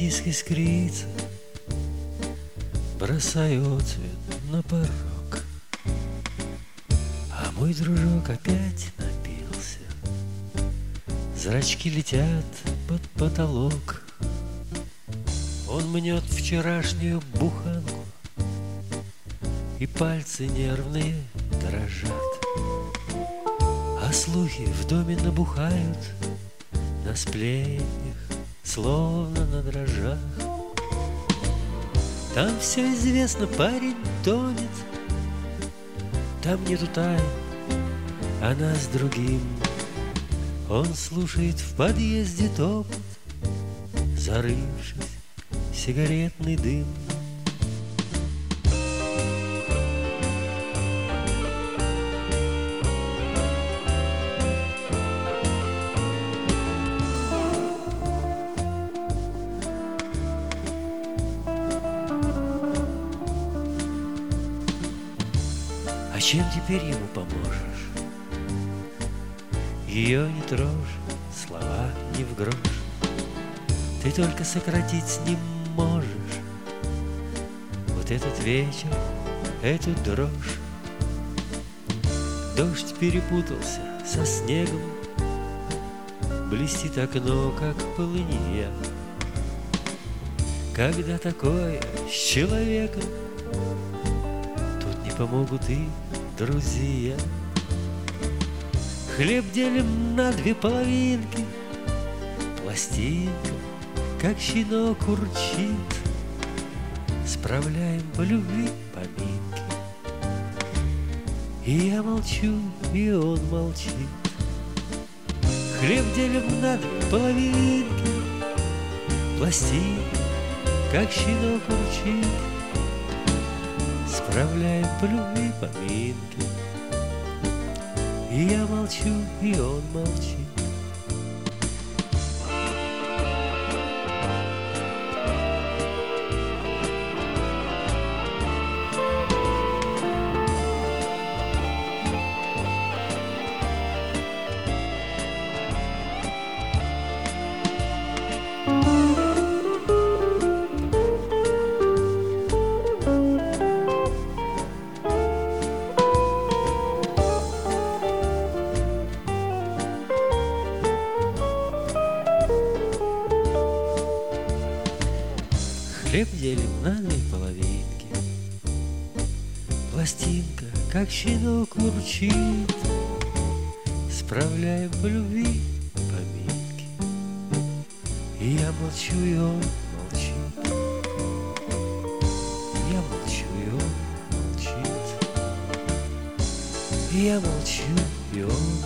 диск искрится, бросаю отцвет на порог. А мой дружок опять напился, зрачки летят под потолок. Он мнет вчерашнюю буханку, и пальцы нервные дрожат. А слухи в доме набухают на сплетнях, словно на дрожжах. Там все известно, парень тонет, там нету тайн, она с другим. Он слушает в подъезде топот, зарывшись в сигаретный дым. А чем теперь ему поможешь? Ее не трожь, слова не в грош. Ты только сократить с ним можешь вот этот вечер, эту дрожь. Дождь перепутался со снегом, блестит окно, как полынья. Когда такое с человеком, тут не помогут и друзья. Хлеб делим на две половинки, пластинка, как щенок, урчит. Справляем по любви поминки. И я молчу, и он молчит. Хлеб делим на две половинки, пластинка, как щенок, урчит. Справляем по любви поминки. И я молчу, и он молчит. Хлеб делим на две половинки, пластинка, как щенок, урчит. Справляем по любви поминки. И я молчу, и он молчит. Я молчу, и он молчит. И я молчу, и он